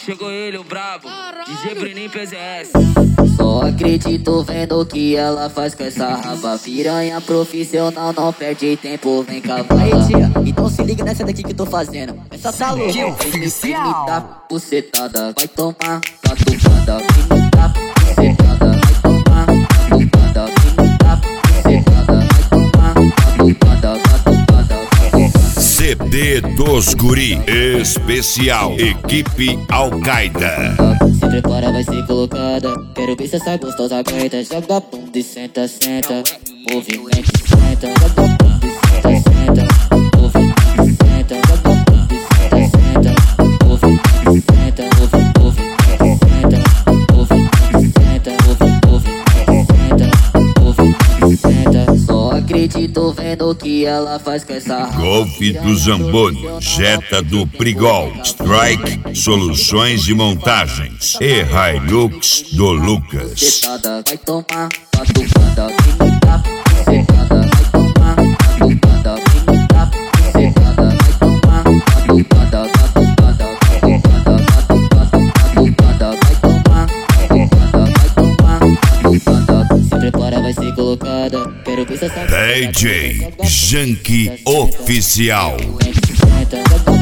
Chegou ele, o brabo, DJ Bruninho PZS. Só acredito vendo o que ela faz com essa raba. Piranha profissional, não perde tempo, vem cá. Aí tia, então se liga nessa daqui que eu tô fazendo. Essa tá louca, vem me dar bucetada. Vai tomar catucada, vem me dar bucetada. Vai tomar catucada, vem me dar bucetada. Vai tomar catucada, catucada. CD dos Guri Especial Equipe Al-Qaeda. Se prepara, vai ser colocada. Quero ver se essa gostosa aguenta. Joga a bunda e senta, senta. Movimento senta. Joga a bunda e senta, senta. Movimento senta. Joga a bunda e senta, senta. Movimento senta. Movimento senta. Movimento senta. Movimento senta. Só acredito vendo o que ela faz com essa raba. Golfe do Zamboni, Jetta do Prigol, Strike Soluções de Montagens e Hilux do Lucas. Vai tomar catucada, vem me dar bucetada. Vai tomar catucada, vem me dar bucetada. Vai tomar catucada, catucada, catucada, catucada, catucada. Vai tomar catucada, vai tomar catucada. Se prepara, vai ser colocada. Quero ver se essa DJ Janky Oficial. senta.